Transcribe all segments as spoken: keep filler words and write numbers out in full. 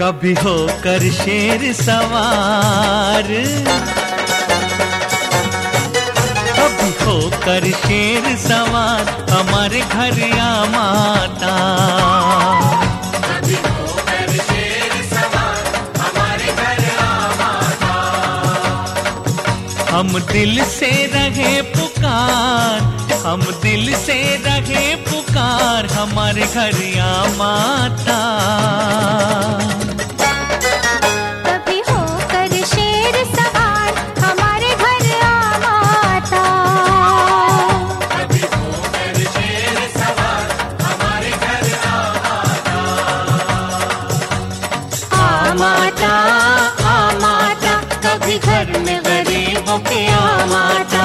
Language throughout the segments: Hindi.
कभी होकर शेर सवार, कभी होकर शेर सवार हमारे घर आ माता। कभी होकर शेर सवार हमारे घर आ माता। हम दिल से रहे पुकार, हम दिल से रहे पुकार हमारे घर आ माता। कभी होकर शेर सवार हमारे घर आ माता। कभी होकर शेर सवार हमारे घर आ माता। आ माता, आ माता, कभी घर में गरीबों के आ माता।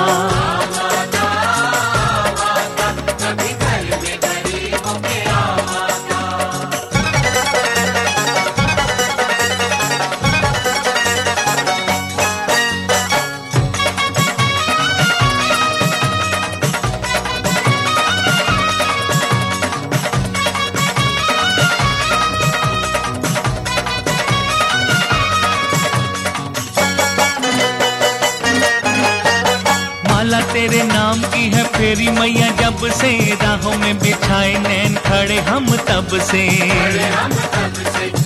माला तेरे नाम की है फेरी मैया जब से, राहों में बिछाए नैन खड़े हम तब से। हम तब से